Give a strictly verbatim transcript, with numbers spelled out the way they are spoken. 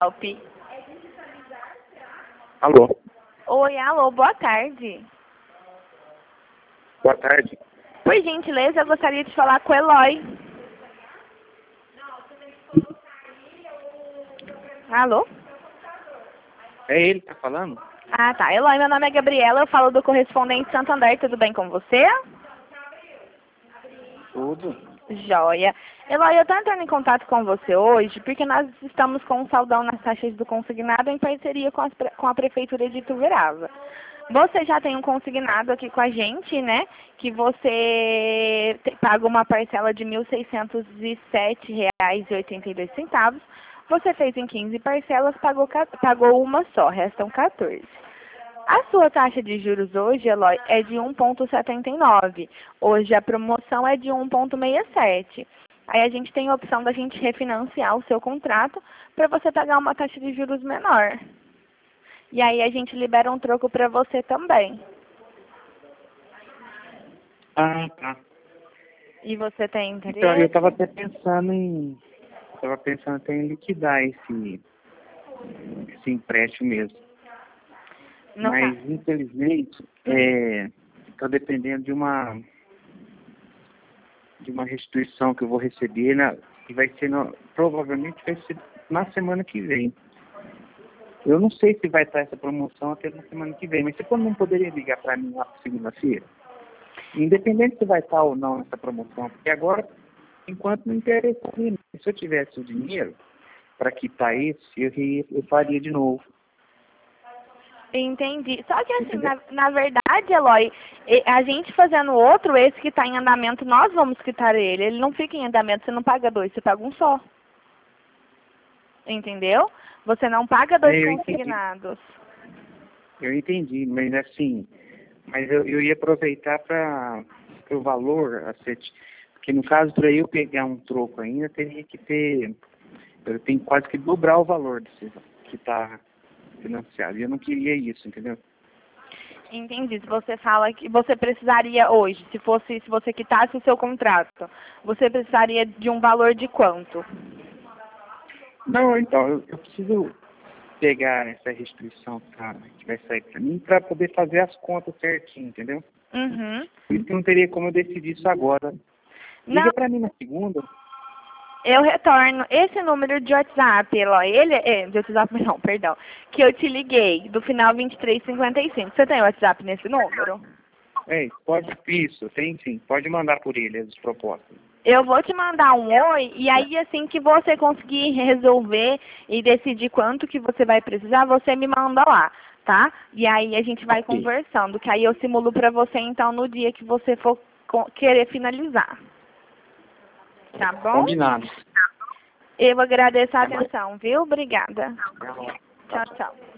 Alpe. Alô, Oi, alô, boa tarde. boa tarde. Por gentileza, eu gostaria de falar com o Eloy. Alô? É ele que tá falando? Ah, tá. Eloy, meu nome é Gabriela, eu falo do Correspondente Santander, tudo bem com você? Tudo. Joia. Eloy, eu tô entrando em contato com você hoje porque nós estamos com um saldão nas taxas do consignado em parceria com, as pre- com a Prefeitura de Ituverava. Você já tem um consignado aqui com a gente, né? Que você te- paga uma parcela de mil seiscentos e sete reais e oitenta e dois centavos. Você fez em quinze parcelas, pagou, ca- pagou uma só, restam quatorze. A sua taxa de juros hoje, Eloy, é de um vírgula setenta e nove. Hoje a promoção é de um vírgula sessenta e sete. Aí a gente tem a opção da gente refinanciar o seu contrato para você pagar uma taxa de juros menor. E aí a gente libera um troco para você também. Ah, tá. E você tem Então, eu interesse? tava até pensando em. Eu tava pensando até em liquidar esse, esse empréstimo mesmo. No Mas, caso. infelizmente, é, tô dependendo de uma de uma restituição que eu vou receber, na, que vai ser, no, provavelmente vai ser na semana que vem. Eu não sei se vai estar essa promoção até na semana que vem, mas você não poderia ligar para mim lá para segunda-feira? Independente se vai estar ou não essa promoção, porque agora, enquanto não interessa, se eu tivesse o dinheiro para quitar esse, eu, ia- eu faria de novo. Entendi. Só que assim, Entendeu? na, na verdade, Eloy, e- a gente fazendo outro, esse que está em andamento, nós vamos quitar ele. Ele não fica em andamento, você não paga dois, você paga um só. Entendeu? Você não paga dois É, eu entendi, consignados. eu entendi, mas assim, mas eu, eu ia aproveitar para o valor, a sete, porque no caso para eu pegar um troco ainda, teria que ter, eu tenho quase que dobrar o valor desse, que está financiado. E eu não queria isso, entendeu? Entendi. Se você fala que você precisaria hoje, se fosse, se você quitasse o seu contrato, você precisaria de um valor de quanto? Não, então, eu, eu preciso pegar essa restituição tá, que vai sair para mim para poder fazer as contas certinho, entendeu? Uhum. Por isso que não teria como eu decidir isso agora. Não, Liga para mim na segunda. eu retorno esse número de WhatsApp, Eloy. Ele é de WhatsApp não, perdão. Que eu te liguei, do final vinte e três cinquenta e cinco. Você tem WhatsApp nesse número? É, pode, isso, tem sim, pode mandar por ele as propostas. Eu vou te mandar um oi e aí assim que você conseguir resolver e decidir quanto que você vai precisar, você me manda lá, tá? E aí a gente vai Ok, conversando, que aí eu simulo pra você então no dia que você for co- querer finalizar. Tá bom? combinado. Eu agradeço a Até mais. atenção, viu? Obrigada. Até mais. Tchau, tchau.